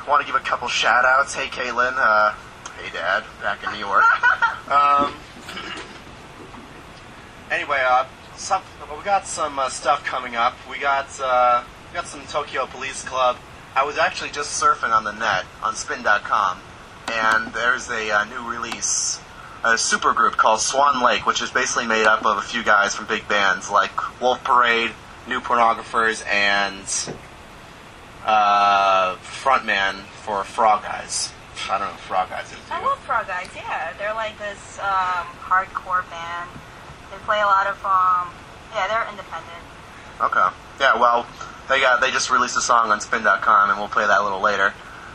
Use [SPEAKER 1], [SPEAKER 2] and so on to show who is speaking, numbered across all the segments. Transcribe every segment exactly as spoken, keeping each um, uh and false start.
[SPEAKER 1] want to give a couple shout-outs. Hey, Caitlin. Uh, hey, Dad. Back in New York. um, anyway, uh, some, we got some uh, stuff coming up. We got uh, we got some Tokyo Police Club. I was actually just surfing on the net on spin dot com, and there's a uh, new release, a supergroup called Swan Lake, which is basically made up of a few guys from big bands like Wolf Parade, New Pornographers, and uh, frontman for Frog Eyes. I don't know if Frog Eyes is.
[SPEAKER 2] I love Frog Eyes, yeah. They're like this um, hardcore band. They play a lot of, um, yeah, they're independent.
[SPEAKER 1] Okay. Yeah, well, they got they just released a song on spin dot com, and we'll play that a little later.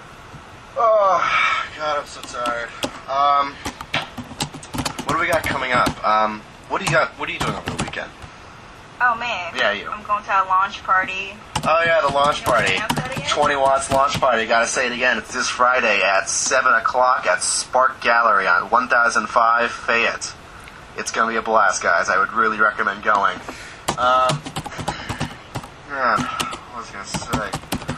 [SPEAKER 1] Oh, God, I'm so tired. Um, what do we got coming up? Um, what do you got? What are you doing over the weekend?
[SPEAKER 2] Oh, man.
[SPEAKER 1] Yeah, you.
[SPEAKER 2] I'm going to a launch party.
[SPEAKER 1] Oh, yeah, the launch
[SPEAKER 2] You
[SPEAKER 1] party.
[SPEAKER 2] wanna announce that again?
[SPEAKER 1] twenty watts launch party. Gotta say it again. It's this Friday at seven o'clock at Spark Gallery on one thousand five Fayette. It's gonna be a blast, guys. I would really recommend going. Um, man, what was I gonna say?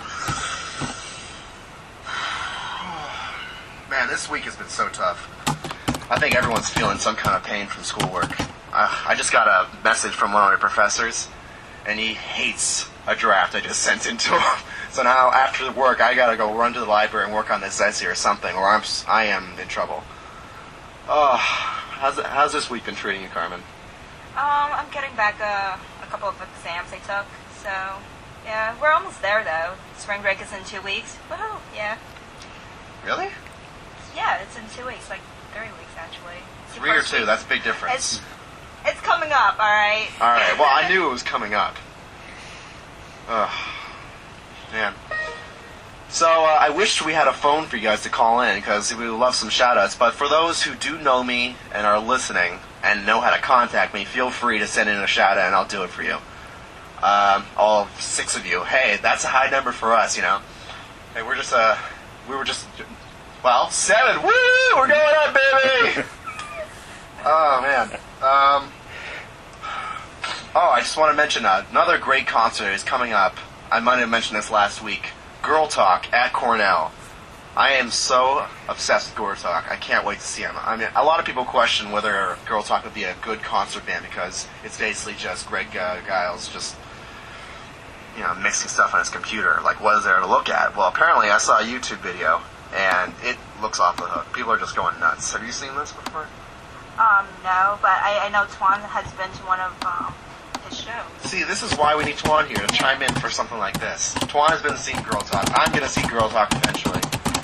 [SPEAKER 1] Man, this week has been so tough. I think everyone's feeling some kind of pain from schoolwork. Uh, I just got a message from one of my professors, and he hates a draft I just sent into him. So now, after work, I gotta go run to the library and work on this essay or something, or I'm s- I am in trouble. Oh, how's it, how's this week been treating you, Carmen?
[SPEAKER 2] Um, I'm getting back a, a couple of exams I took, so, yeah, we're almost there, though. Spring break is in two weeks. Woohoo, yeah.
[SPEAKER 1] Really?
[SPEAKER 2] Yeah, it's in two weeks, like three weeks, actually. It's the
[SPEAKER 1] Three or
[SPEAKER 2] first
[SPEAKER 1] two?
[SPEAKER 2] week.
[SPEAKER 1] That's a big difference.
[SPEAKER 2] It's, it's coming up, alright?
[SPEAKER 1] Alright, well, I knew it was coming up. Ugh. Man. So, uh, I wish we had a phone for you guys to call in, because we would love some shout-outs. But for those who do know me and are listening and know how to contact me, feel free to send in a shout-out and I'll do it for you. Um, all six of you. Hey, that's a high number for us, you know. Hey, we're just, uh, we were just, well, seven. Woo! We're going up, baby! Oh, man. Um... Oh, I just want to mention uh, another great concert is coming up. I might have mentioned this last week. Girl Talk at Cornell. I am so obsessed with Girl Talk. I can't wait to see them. I mean, a lot of people question whether Girl Talk would be a good concert band because it's basically just Greg uh, Giles just, you know, mixing stuff on his computer. Like, what is there to look at? Well, apparently I saw a YouTube video, and it looks off the hook. People are just going nuts. Have you seen this before?
[SPEAKER 2] Um, no, but I, I know Twan has been to one of, um, his shows.
[SPEAKER 1] See, this is why we need Twan here to chime in for something like this. Twan has been seeing Girl Talk. I'm going to see Girl Talk eventually.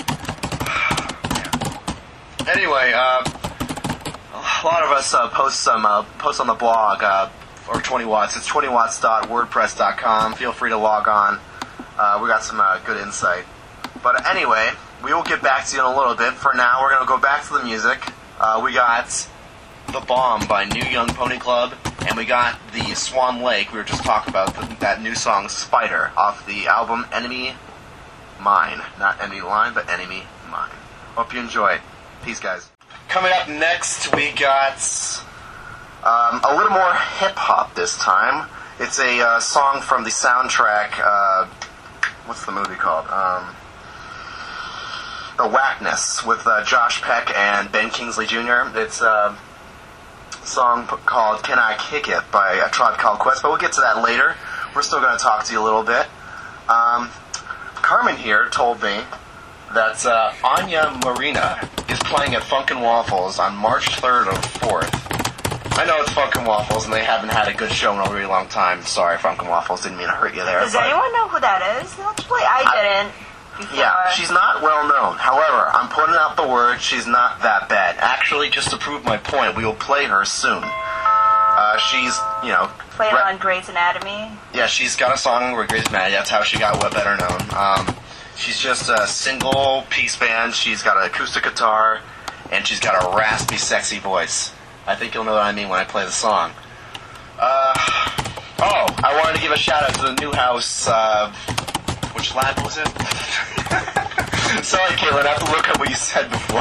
[SPEAKER 1] Yeah. Anyway, uh, a lot of us uh, post some uh, post on the blog uh, or twenty watts. It's twenty watts dot wordpress dot com. Feel free to log on. Uh, we got some uh, good insight. But anyway, we will get back to you in a little bit. For now, we're going to go back to the music. Uh, we got The Bomb by New Young Pony Club, and we got the Swan Lake. We were just talking about the, that new song, Spider, off the album Enemy Mine. Not Enemy Line, but Enemy Mine. Hope you enjoy it. Peace, guys. Coming up next, we got um, a little more hip-hop this time. It's a uh, song from the soundtrack, uh, what's the movie called? Um, The Whackness, with uh, Josh Peck and Ben Kingsley Junior It's uh, a song p- called Can I Kick It by A Tribe Called Quest, but we'll get to that later. We're still going to talk to you a little bit. Um, Carmen here told me that uh, Anya Marina is playing at Funkin' Waffles on March third or fourth. I know it's Funkin' Waffles, and they haven't had a good show in a really long time. Sorry, Funkin' Waffles, didn't mean to hurt you there.
[SPEAKER 2] Does anyone know who that is? Actually, I didn't. Before.
[SPEAKER 1] Yeah, she's not well known. However, I'm putting out the word she's not that bad. Actually, just to prove my point, we will play her soon. Uh, she's, you know...
[SPEAKER 2] Played
[SPEAKER 1] re-
[SPEAKER 2] on Grey's Anatomy.
[SPEAKER 1] Yeah, she's got a song with Grey's Anatomy. That's how she got well better known. Um, she's just a single piece band. She's got an acoustic guitar, and she's got a raspy, sexy voice. I think you'll know what I mean when I play the song. Uh, oh, I wanted to give a shout out to the new house... Uh, Which lab was it? Sorry, Caitlin, I have to look up what you said before.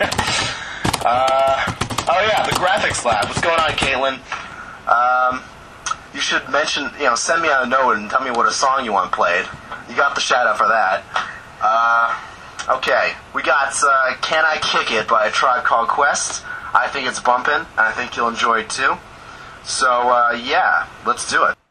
[SPEAKER 1] uh, oh yeah, the graphics lab. What's going on, Caitlin? Um, you should mention, you know, send me a note and tell me what a song you want played. You got the shout out for that. Uh, Okay, we got uh, Can I Kick It by A Tribe Called Quest. I think it's bumpin', and I think you'll enjoy it too. So, uh, yeah, let's do it.